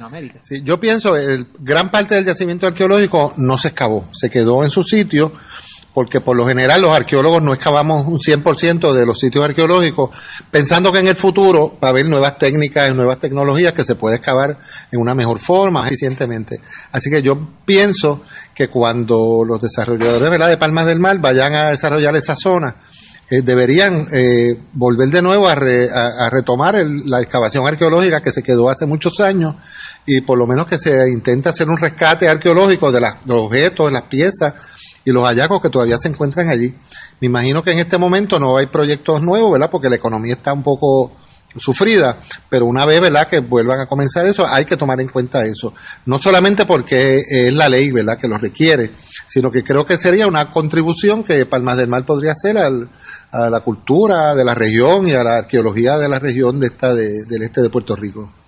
Latinoamérica. Sí, yo pienso gran parte del yacimiento arqueológico no se excavó, se quedó en su sitio, porque por lo general los arqueólogos no excavamos un 100% de los sitios arqueológicos, pensando que en el futuro va a haber nuevas técnicas y nuevas tecnologías que se puede excavar en una mejor forma, más eficientemente. Así que yo pienso que cuando los desarrolladores, ¿verdad?, de Palmas del Mar vayan a desarrollar esa zona, deberían volver de nuevo a retomar la excavación arqueológica que se quedó hace muchos años, y por lo menos que se intente hacer un rescate arqueológico de los objetos, de las piezas y los hallazgos que todavía se encuentran allí. Me imagino que en este momento no hay proyectos nuevos, ¿verdad?, porque la economía está un poco sufrida, pero una vez, ¿verdad?, que vuelvan a comenzar eso, hay que tomar en cuenta eso. No solamente porque es la ley, ¿verdad?, que lo requiere, sino que creo que sería una contribución que Palmas del Mar podría hacer a la cultura de la región y a la arqueología de la región del este de Puerto Rico.